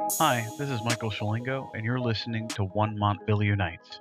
Hi, this is Michael Shalingo, and you're listening to One Montville Unites.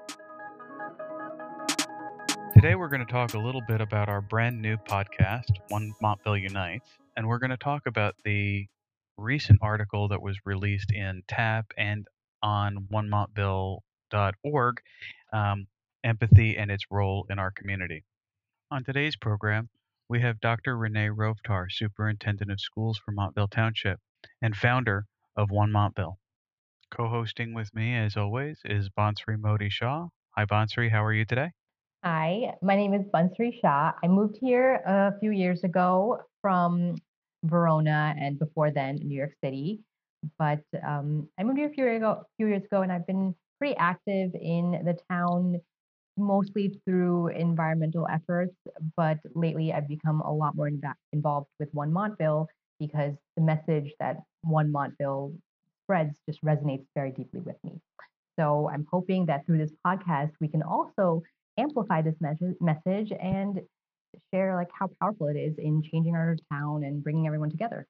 Today, we're going to talk a little bit about our brand new podcast, One Montville Unites, and we're going to talk about the recent article that was released in TAP and on onemontville.org, um, Empathy and its Role in Our Community. On today's program, we have Dr. Renee Rovtar, Superintendent of Schools for Montville Township and founder of One Montville. Co-hosting with me, as always, is Bansri Modi Shah. Hi, Bansri. How are you today? Hi, my name is Bansri Shah. I moved here a few years ago from Verona and before then New York City. But I moved here few years ago, and I've been pretty active in the town, mostly through environmental efforts. But lately, I've become a lot more involved with One Montville because the message that One Montville spreads just resonates very deeply with me. So I'm hoping that through this podcast, we can also amplify this message and share like how powerful it is in changing our town and bringing everyone together.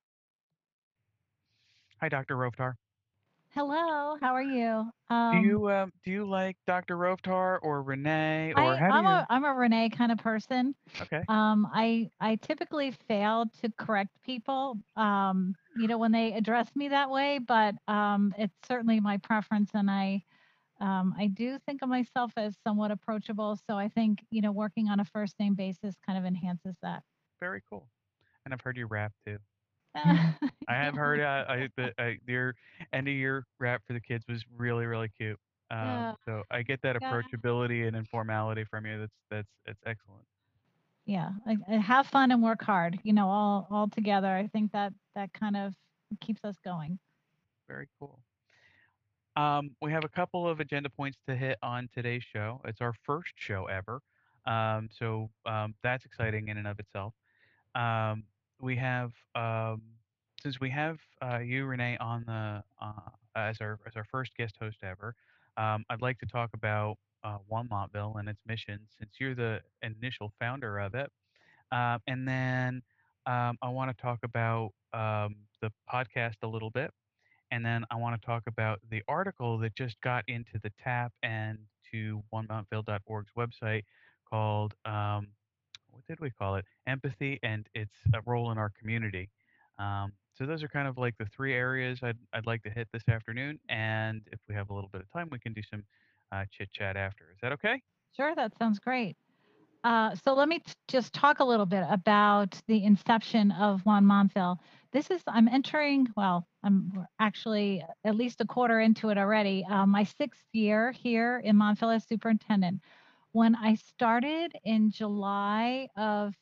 Hi, Dr. Rovtar. Hello, how are you? Do you like Dr. Rovtar or Renee or I how do I'm a you? I'm a Renee kind of person. Okay, I typically fail to correct people, when they address me that way, but it's certainly my preference, and I do think of myself as somewhat approachable. So I think working on a first name basis kind of enhances that. very cool. And I've heard you rap too. I have Yeah, heard your end of year rap for the kids was really really cute. yeah, So I get that yeah. approachability and informality from you. That's excellent. Yeah, I have fun and work hard, all together. I think that kind of keeps us going. Very cool. We have a couple of agenda points to hit on today's show. It's our first show ever, so that's exciting in and of itself. Um, we have since we have you, Renee, on the as our first guest host ever. I'd like to talk about One Montville and its mission, since you're the initial founder of it. And then I want to talk about the podcast a little bit, and then I want to talk about the article that just got into the TAP and to onemontville.org's website called, what did we call it? Empathy and its role in our community. So those are kind of like the three areas I'd like to hit this afternoon. And if we have a little bit of time, we can do some chit chat after. Is that okay? Sure, that sounds great. So let me just talk a little bit about the inception of Juan Montville. I'm entering, well, we're actually at least a quarter into it already, my sixth year here in Montville as superintendent. When I started in July of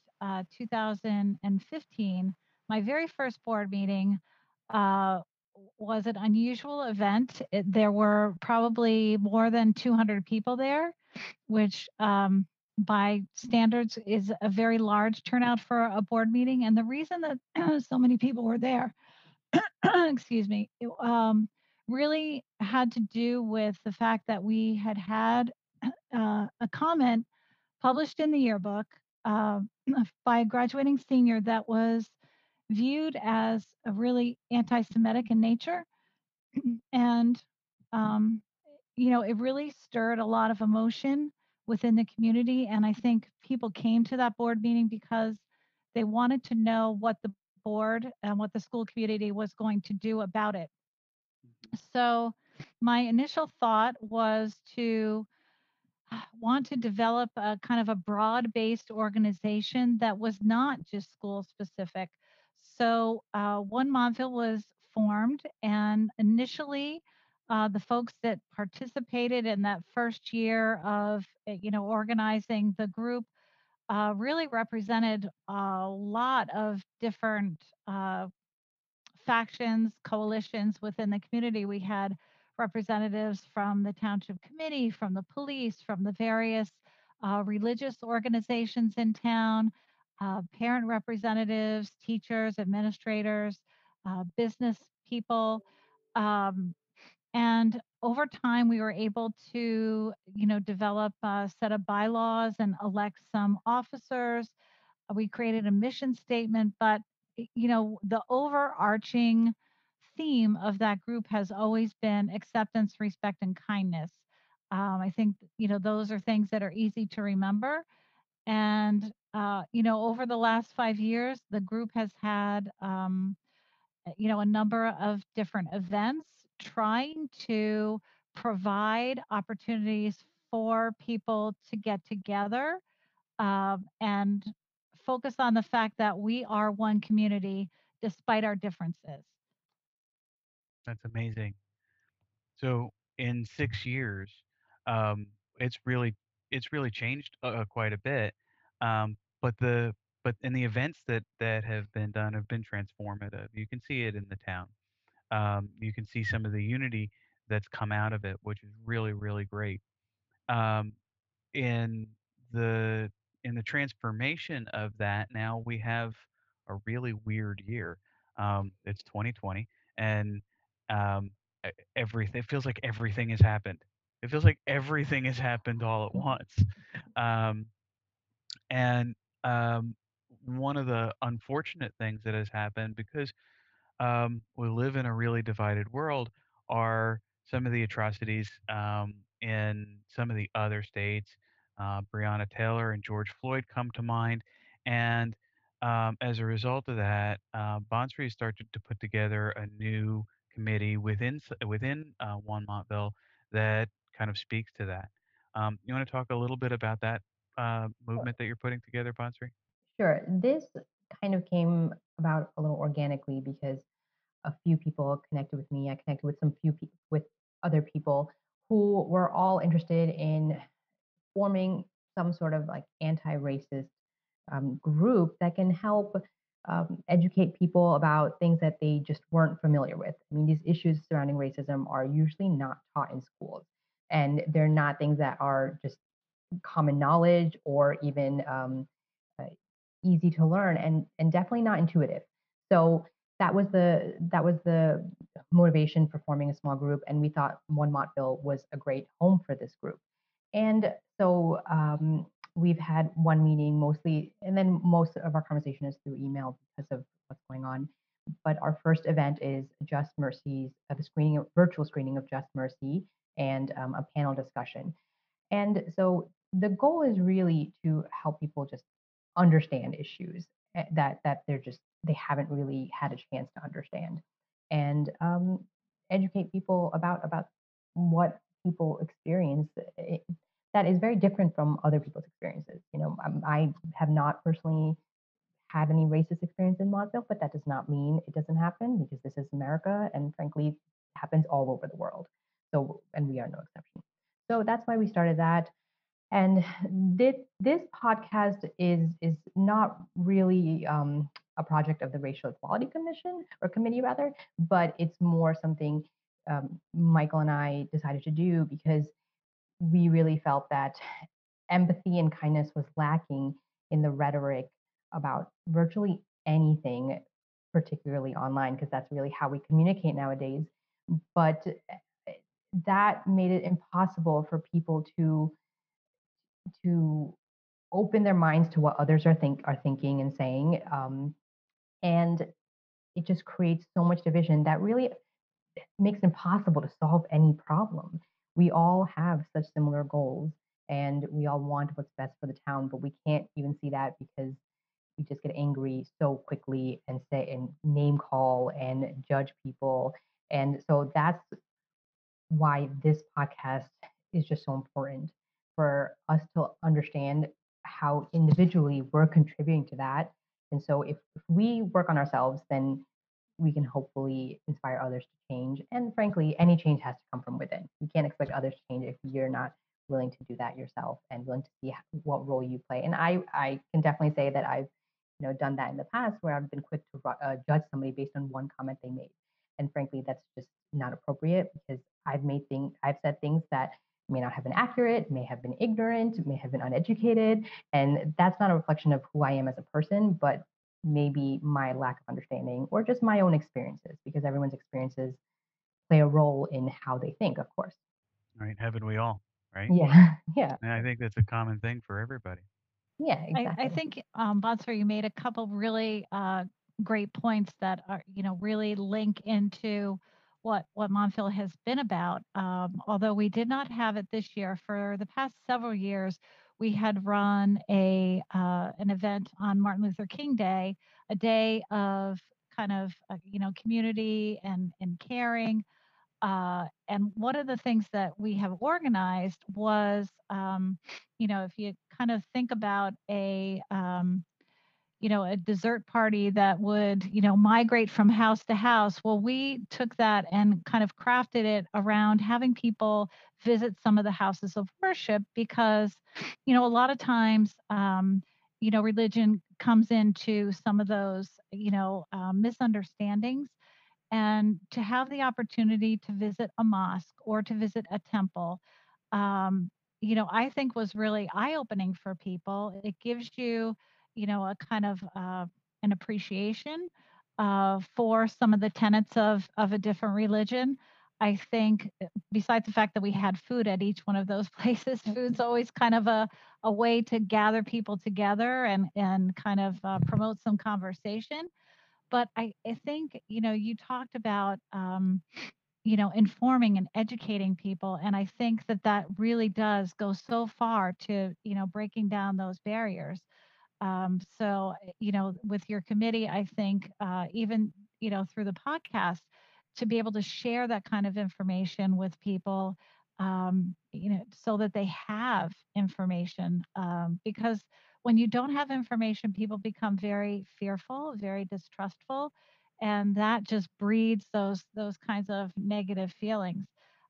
2015, my very first board meeting uh, was an unusual event. There were probably more than 200 people there, which by standards is a very large turnout for a board meeting. And the reason that so many people were there, excuse me, really had to do with the fact that we had had a comment published in the yearbook uh, by a graduating senior that was viewed as a really anti Semitic in nature. And um, it really stirred a lot of emotion within the community. And I think people came to that board meeting because they wanted to know what the board and what the school community was going to do about it. Mhm. So, my initial thought was to want to develop a kind of a broad based organization that was not just school specific. So, One Montville was formed, and initially, the folks that participated in that first year of organizing the group really represented a lot of different factions, coalitions within the community. We had representatives from the township committee, from the police, from the various religious organizations in town, parent representatives, teachers, administrators, business people. Um, and over time, we were able to, develop a set of bylaws and elect some officers. We created a mission statement, but the overarching theme of that group has always been acceptance, respect, and kindness. I think, those are things that are easy to remember. And, over the last 5 years, the group has had, a number of different events trying to provide opportunities for people to get together, and focus on the fact that we are one community despite our differences. That's amazing. So in 6 years, um, it's really it's really changed quite a bit. But the events that have been done have been transformative. You can see it in the town. You can see some of the unity that's come out of it, which is really really great. Um, in the in the transformation of that, now we have a really weird year. It's 2020, and um, everything, it feels like everything has happened. It feels like everything has happened all at once. Um, and one of the unfortunate things that has happened, because we live in a really divided world, are some of the atrocities in some of the other states. Breonna Taylor and George Floyd come to mind. And as a result of that, Bonsry started to put together a new committee within One Montville that kind of speaks to that. You want to talk a little bit about that movement that you're putting together, Bonsry? Sure. This kind of came about a little organically because a few people connected with me. I connected with with other people who were all interested in forming some sort of like anti-racist group that can help educate people about things that they just weren't familiar with. I mean, these issues surrounding racism are usually not taught in schools, and they're not things that are just common knowledge or even uh, easy to learn, and definitely not intuitive. So that was the motivation for forming a small group, and we thought One Montville was a great home for this group. And so we've had one meeting mostly, and then most of our conversation is through email because of what's going on. But our first event is Just Mercy's, the virtual screening of Just Mercy, and a panel discussion. And so the goal is really to help people just understand issues that they haven't really had a chance to understand, and educate people about what people experience that is very different from other people's experiences. I have not personally had any racist experience in Montville, but that does not mean it doesn't happen because this is America, and frankly, it happens all over the world. So, and we are no exception. So that's why we started that. And this podcast is not really a project of the Racial Equality Commission or committee rather, but it's more something Michael and I decided to do because we really felt that empathy and kindness was lacking in the rhetoric about virtually anything, particularly online, because that's really how we communicate nowadays. But that made it impossible for people to open their minds to what others are thinking and saying, and it just creates so much division that really makes it impossible to solve any problem. We all have such similar goals, and we all want what's best for the town, but we can't even see that because we just get angry so quickly and say and name call and judge people. And so that's why this podcast is just so important for us to understand how individually we're contributing to that. And so if we work on ourselves, then we can hopefully inspire others to change. And frankly, any change has to come from within. You can't expect others to change if you're not willing to do that yourself and willing to see what role you play. And I can definitely say that I've done that in the past where I've been quick to judge somebody based on one comment they made. And frankly, that's just not appropriate because I've said things that may not have been accurate, may have been ignorant, may have been uneducated, and that's not a reflection of who I am as a person, but maybe my lack of understanding or just my own experiences because everyone's experiences play a role in how they think, of course. Right? Haven't we all? Right? Yeah, yeah, And I think that's a common thing for everybody. yeah, I exactly. think, Bonser, you made a couple really great points that are, really link into what Montville has been about. Although we did not have it this year, for the past several years, we had run a an event on Martin Luther King Day, a day of kind of community and caring. And one of the things that we have organized was, if you kind of think about a dessert party that would, migrate from house to house. Well, we took that and kind of crafted it around having people visit some of the houses of worship because, a lot of times, religion comes into some of those, misunderstandings. And to have the opportunity to visit a mosque or to visit a temple, um, I think was really eye opening for people. It gives you, a kind of an appreciation for some of the tenets of a different religion. I think, besides the fact that we had food at each one of those places, food's always kind of a way to gather people together and kind of promote some conversation. But I think, you talked about, informing and educating people. And I think that that really does go so far to, breaking down those barriers. With your committee, I think even, through the podcast, to be able to share that kind of information with people, so that they have information. Because when you don't have information, people become very fearful, very distrustful, and that just breeds those kinds of negative feelings.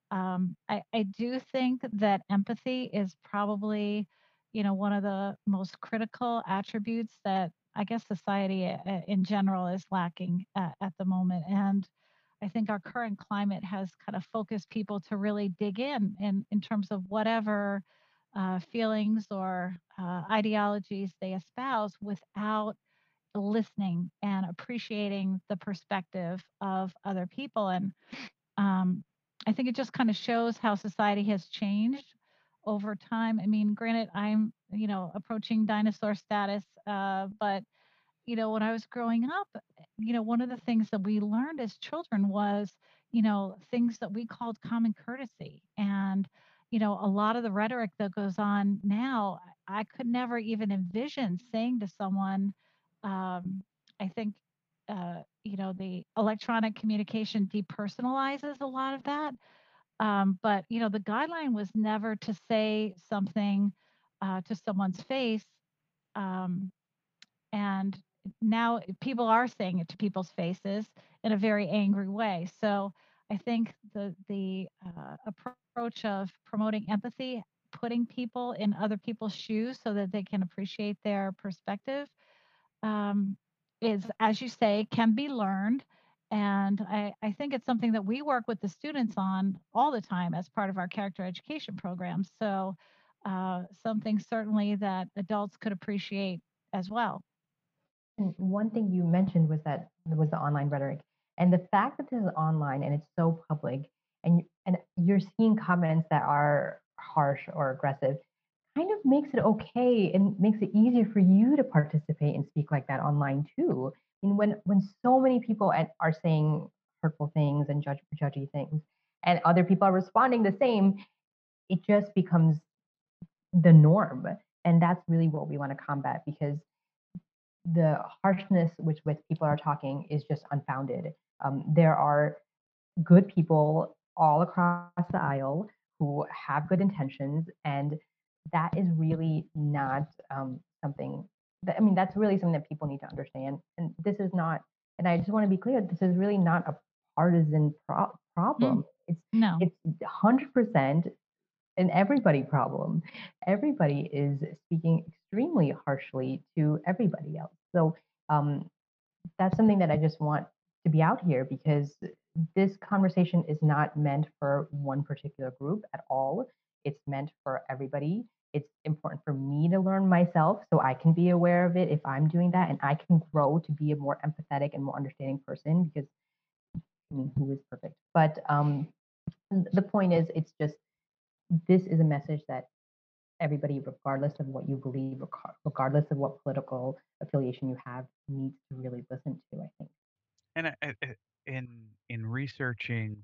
I do think that empathy is probably, one of the most critical attributes that I guess society in general is lacking at the moment. And I think our current climate has kind of focused people to really dig in terms of whatever feelings or ideologies they espouse without listening and appreciating the perspective of other people. And um, I think it just kind of shows how society has changed over time. I mean, granted, I'm, approaching dinosaur status, but, when I was growing up, one of the things that we learned as children was, things that we called common courtesy. And, a lot of the rhetoric that goes on now, I could never even envision saying to someone, I think, the electronic communication depersonalizes a lot of that. But the guideline was never to say something to someone's face. Um, and now people are saying it to people's faces in a very angry way. So I think the approach of promoting empathy, putting people in other people's shoes so that they can appreciate their perspective, um, is, as you say, can be learned. And I think it's something that we work with the students on all the time as part of our character education program. So, something certainly that adults could appreciate as well. And one thing you mentioned was the online rhetoric, and the fact that this is online and it's so public, and you're seeing comments that are harsh or aggressive, kind of makes it okay and makes it easier for you to participate and speak like that online too. And when so many people are saying hurtful things and judgy things, and other people are responding the same, it just becomes the norm. And that's really what we want to combat because the harshness which people are talking is just unfounded. There are good people all across the aisle who have good intentions, and that is really not something that, I mean, that's really something that people need to understand. And this is not, and I just want to be clear, this is really not a partisan Mm, problem. no. It's 100% an everybody problem. Everybody is speaking extremely harshly to everybody else. So um, that's something that I just want to be out here because this conversation is not meant for one particular group at all. It's meant for everybody. It's important for me to learn myself so I can be aware of it if I'm doing that and I can grow to be a more empathetic and more understanding person because I mean, who is perfect? But the point is, it's just this is a message that everybody, regardless of what you believe, regardless of what political affiliation you have, needs to really listen to, I think. And in researching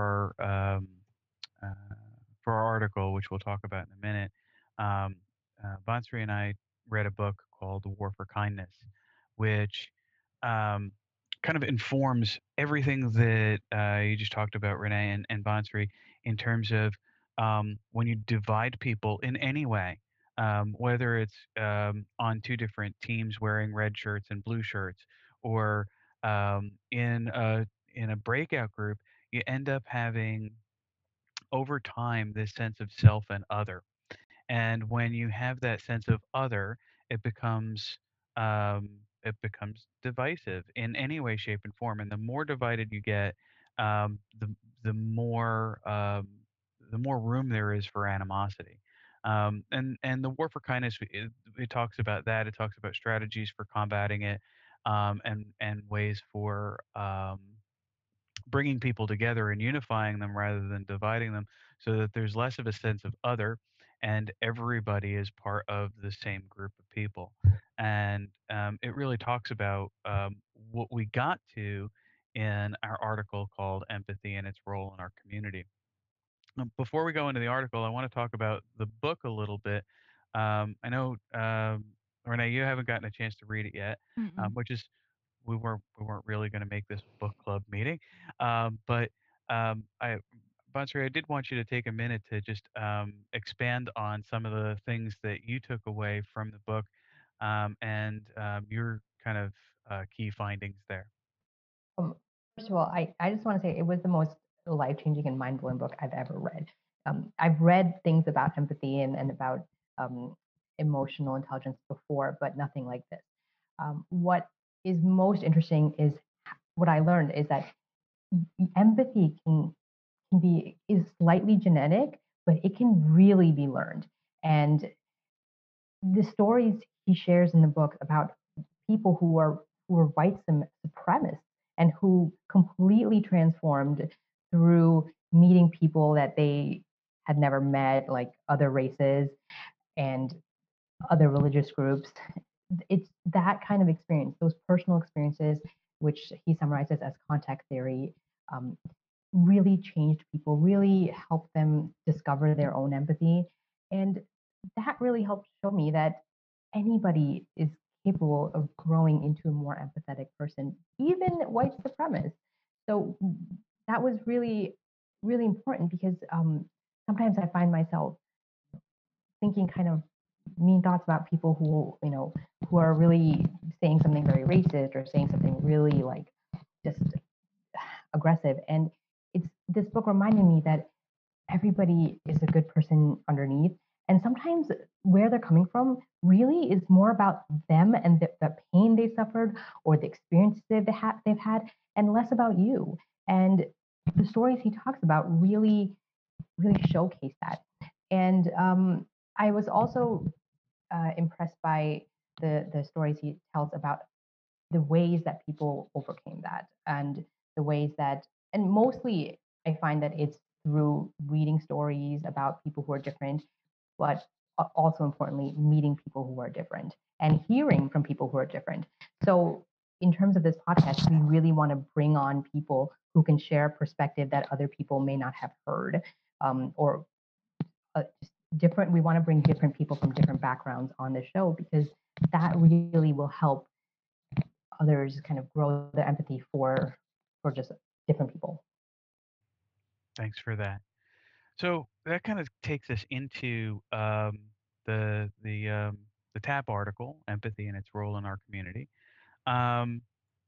uh, for our article, which we'll talk about in a minute, um, Bonsri and I read a book called The War for Kindness, which um, kind of informs everything that you just talked about, Renee and Bonsri, in terms of when you divide people in any way, whether it's on two different teams wearing red shirts and blue shirts, or in a breakout group, you end up having over time this sense of self and other. And when you have that sense of other, it becomes um, it becomes divisive in any way, shape, and form. And the more divided you get, um, the the more um, the more room there is for animosity. And the war for kindness, it talks about that. It talks about strategies for combating it, and ways for bringing people together and unifying them rather than dividing them, so that there's less of a sense of other and everybody is part of the same group of people. And it really talks about what we got to in our article called Empathy and Its Role in Our Community. Before we go into the article, I want to talk about the book a little bit. I know, Renee, you haven't gotten a chance to read it yet, Mm-mm. which is we weren't really going to make this book club meeting, but I, Bonsri, I did want you to take a minute to just expand on some of the things that you took away from the book, and your kind of key findings there. Um, First of all, I just want to say it was the most life changing and mind blowing book I've ever read. I've read things about empathy and about um, emotional intelligence before, but nothing like this. What is most interesting is what I learned is that empathy can be is slightly genetic, but it can really be learned. And the stories he shares in the book about people who are white supremacists and who completely transformed through meeting people that they had never met, like other races and other religious groups. It's that kind of experience, those personal experiences, which he summarizes as contact theory, um, really changed people, really helped them discover their own empathy. And that really helped show me that anybody is capable of growing into a more empathetic person, even white supremacists. So that was really, really important because sometimes I find myself thinking kind of mean thoughts about people who, who are really saying something very racist or saying something really like just aggressive. And it's this book reminded me that everybody is a good person underneath. And sometimes where they're coming from really is more about them and the pain they suffered or the experiences they've had, and less about you. And the stories he talks about really, really showcase that. And I was also impressed by the stories he tells about the ways that people overcame that and the ways that, and mostly I find that it's through reading stories about people who are different, but also importantly, meeting people who are different and hearing from people who are different. So, in terms of this podcast, we really want to bring on people who can share a perspective that other people may not have heard, or just different. We want to bring different people from different backgrounds on the show because that really will help others kind of grow their empathy for just different people. Thanks for that. So that kind of takes us into the the TAP article, Empathy and Its Role in Our Community. Um,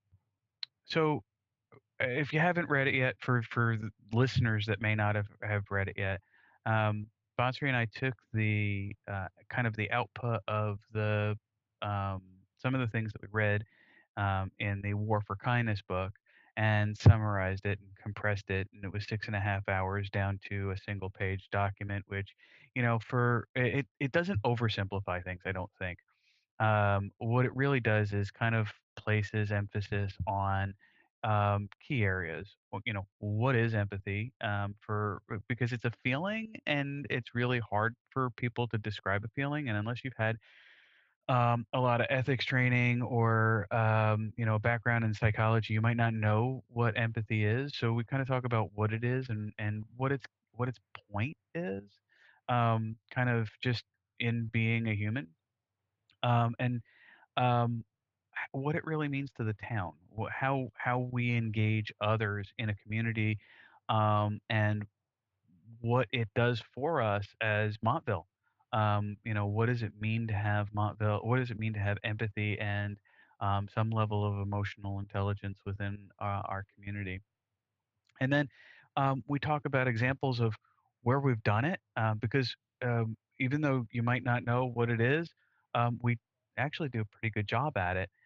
so if you haven't read it yet, for the listeners that may not have read it yet, Bonsri and I took the kind of the output of the some of the things that we read in the War for Kindness book and summarized it and compressed it, and it was 6.5 hours down to a single page document, which, for it doesn't oversimplify things, I don't think. What it really does is kind of places emphasis on key areas. Well, what is empathy? Because it's a feeling, and it's really hard for people to describe a feeling, and unless you've had a lot of ethics training or a background in psychology, you might not know what empathy is. So we kind of talk about what it is and what its point is, kind of just in being a human, and um, what it really means to the town, how we engage others in a community, and what it does for us as Montville. What does it mean to have Montville? What does it mean to have empathy and some level of emotional intelligence within our community? And then we talk about examples of where we've done it, because even though you might not know what it is, we actually do a pretty good job at it.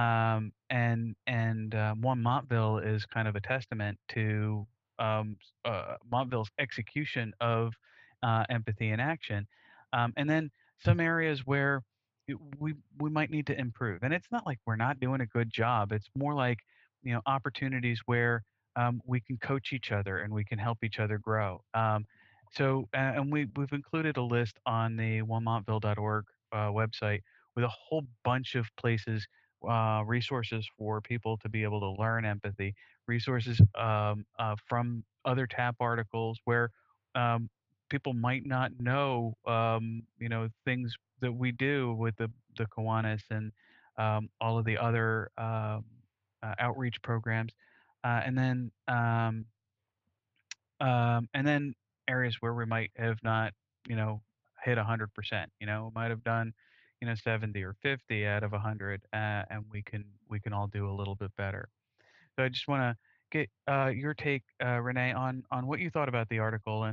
One Montville is kind of a testament to Montville's execution of empathy in action. And then some areas where we might need to improve. And it's not like we're not doing a good job. It's more like opportunities where we can coach each other and we can help each other grow. And we've included a list on the onemontville.org website with a whole bunch of places, resources for people to be able to learn empathy, resources from other TAP articles where um, people might not know, things that we do with the Kiwanis and all of the other outreach programs, and then areas where we might have not, you know, hit 100%. Might have done, 70 or 50 out of 100, and we can all do a little bit better. So I just want to get your take, Renee, on what you thought about the article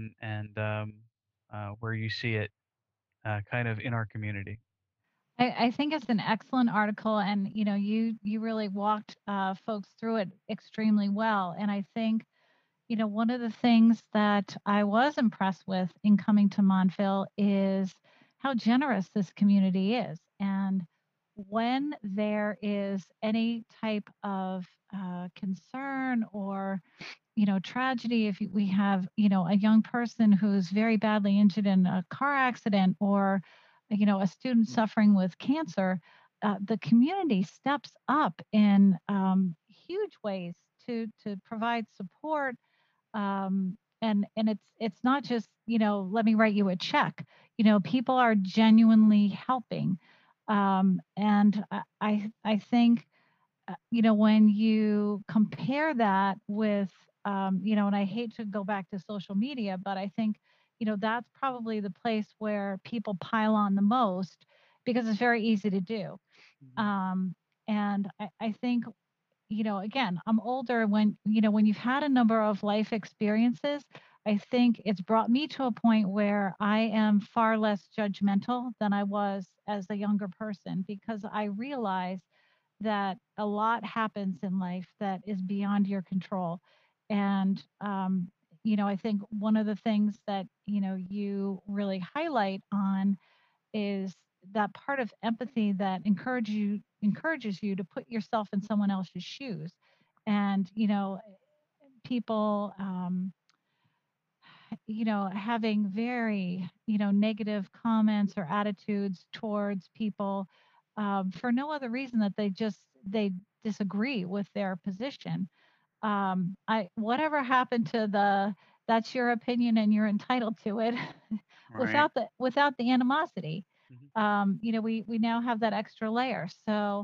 and where you see it kind of in our community. I think it's an excellent article, and you really walked folks through it extremely well. And I think one of the things that I was impressed with in coming to Montville is how generous this community is. And when there is any type of concern or tragedy, if we have a young person who's very badly injured in a car accident, or a student suffering with cancer, the community steps up in huge ways to provide support, and it's not just let me write you a check. People are genuinely helping, and I think when you compare that with, and I hate to go back to social media, but I think, that's probably the place where people pile on the most because it's very easy to do. Mhm. Um, and I think, again, I'm older. When you've had a number of life experiences, I think it's brought me to a point where I am far less judgmental than I was as a younger person, because I realize that a lot happens in life that is beyond your control. And, I think one of the things that, you really highlight on is that part of empathy that encourages you to put yourself in someone else's shoes. And, people, having very, negative comments or attitudes towards people, for no other reason that they disagree with their position. I Whatever happened to the "that's your opinion and you're entitled to it," Right. without the animosity. Mhm. We now have that extra layer. So,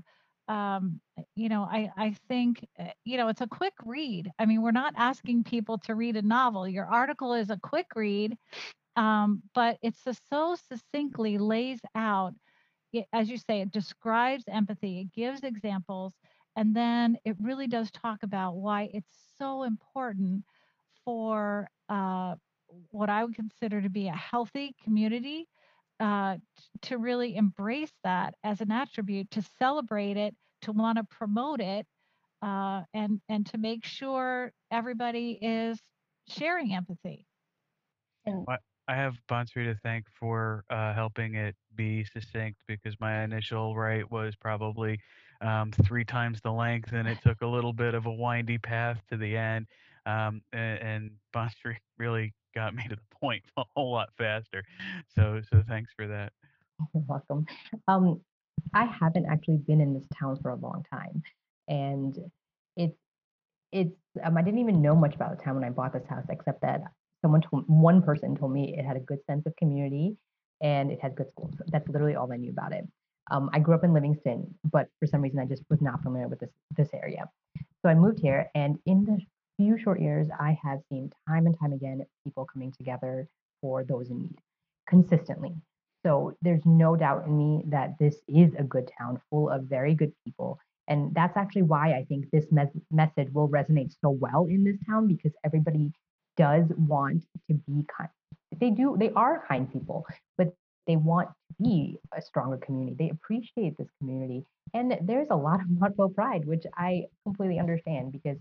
I think, it's a quick read. I mean, we're not asking people to read a novel. Your article is a quick read, but it's just so succinctly lays out, as you say, it describes empathy, it gives examples, and then it really does talk about why it's so important for what I would consider to be a healthy community, to really embrace that as an attribute, to celebrate it, to want to promote it, and to make sure everybody is sharing empathy. And I I have Bonsri to thank for helping it be succinct because my initial write was probably three times the length, and it took a little bit of a windy path to the end. And Bond Street really got me to the point a whole lot faster. So thanks for that. You're welcome. Um, I haven't actually been in this town for a long time, and it's it's I didn't even know much about the town when I bought this house, except that one person told me it had a good sense of community and it had good schools. That's literally all I knew about it. I grew up in Livingston, but for some reason I just was not familiar with this area. So I moved here, and in the few short years, I have seen time and time again people coming together for those in need consistently. So there's no doubt in me that this is a good town full of very good people. And that's actually why I think this message will resonate so well in this town, because everybody does want to be kind. They are kind people, but they want to be a stronger community. They appreciate this community, and there's a lot of Montville pride, which I completely understand, because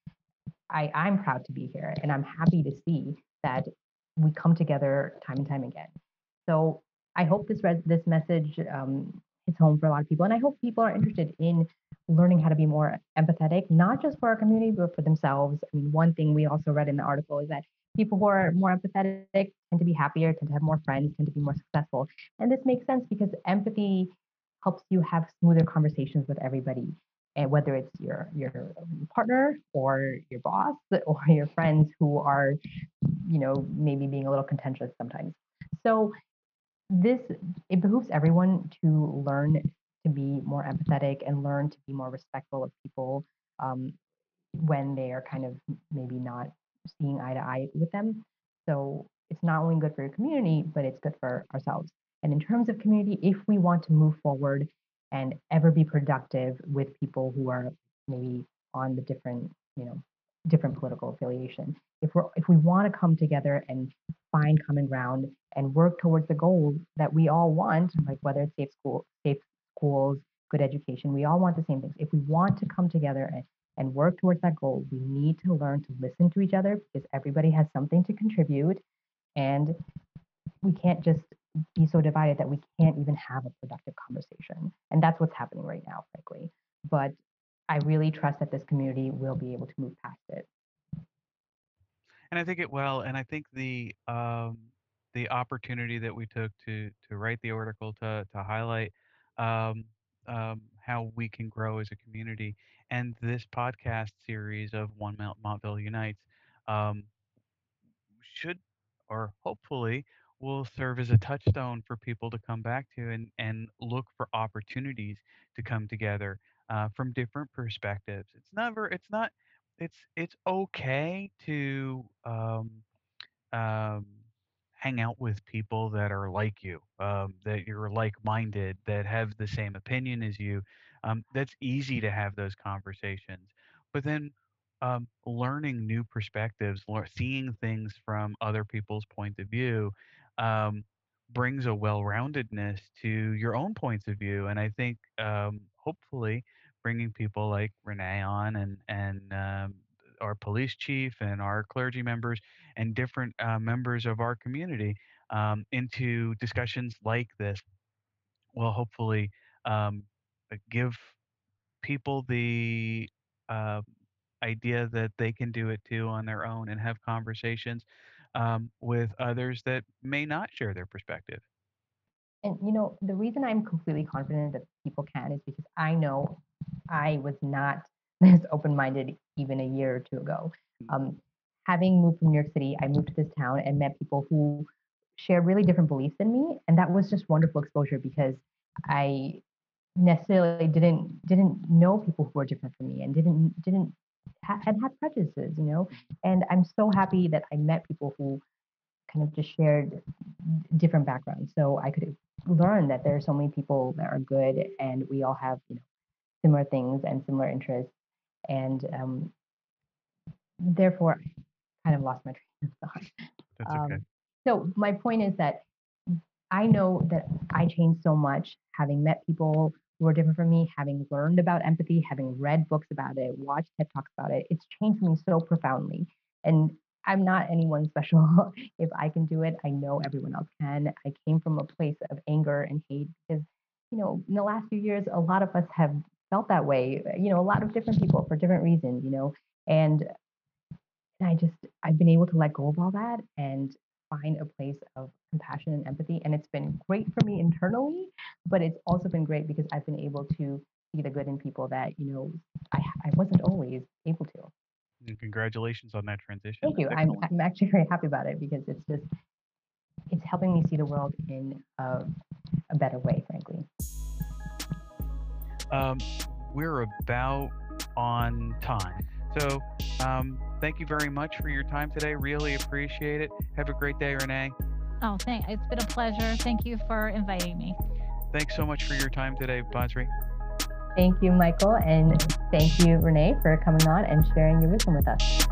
I'm proud to be here, and I'm happy to see that we come together time and time again. So I hope this message hits home for a lot of people, and I hope people are interested in learning how to be more empathetic, not just for our community, but for themselves. I mean, one thing we also read in the article is that people who are more empathetic tend to be happier, tend to have more friends, tend to be more successful, and this makes sense because empathy helps you have smoother conversations with everybody, and whether it's your partner or your boss or your friends who are, maybe being a little contentious sometimes. So this it behooves everyone to learn to be more empathetic and learn to be more respectful of people, um, when they are kind of maybe not seeing eye to eye with them. So it's not only good for your community, but it's good for ourselves. And in terms of community, if we want to move forward and ever be productive with people who are maybe on the different political affiliation, if we want to come together and find common ground and work towards the goals that we all want, like whether it's safe schools, good education, we all want the same things. If we want to come together and work towards that goal, we need to learn to listen to each other, because everybody has something to contribute, and we can't just be so divided that we can't even have a productive conversation. And that's what's happening right now, frankly. But I really trust that this community will be able to move past it. And I think it well, and I think the opportunity that we took to write the article to highlight um, how we can grow as a community, and this podcast series of Montville Unites um, should, or hopefully will serve as a touchstone for people to come back to, and look for opportunities to come together from different perspectives. It's not, it's okay to um, hang out with people that are like you, that you're like-minded, that have the same opinion as you. That's easy to have those conversations. But then learning new perspectives, seeing things from other people's point of view, um, brings a well-roundedness to your own points of view. And I think hopefully bringing people like Renee on, and our police chief and our clergy members and different members of our community into discussions like this will hopefully um, give people the uh, idea that they can do it too on their own, and have conversations with others that may not share their perspective. And the reason I'm completely confident that people can is because I know I was not this open-minded even a year or two ago. Um, Having moved from New York City, I moved to this town and met people who share really different beliefs than me, and that was just wonderful exposure, because I necessarily didn't know people who were different from me and didn't had prejudices, And I'm so happy that I met people who kind of just shared different backgrounds, so I could learn that there are so many people that are good, and we all have similar things and similar interests, and therefore I kind of lost my train of thought. That's okay. So my point is that I know that I changed so much having met people who are different from me, having learned about empathy, having read books about it, watched TED Talks about it. It's changed me so profoundly. And I'm not anyone special. If I can do it, I know everyone else can. I came from a place of anger and hate because, in the last few years, a lot of us have felt that way. A lot of different people for different reasons, and I've been able to let go of all that and find a place of compassion and empathy. And it's been great for me internally, but it's also been great because I've been able to see the good in people that, I wasn't always able to. And congratulations on that transition. Thank you. That's I'm, excellent. I'm actually very happy about it because it's helping me see the world in a better way, frankly. We're about on time. So thank you very much for your time today. Really appreciate it. Have a great day, Renee. Oh, it's been a pleasure. Thank you for inviting me. Thanks so much for your time today, Bansri. Thank you, Michael, and thank you, Renee, for coming on and sharing your wisdom with us.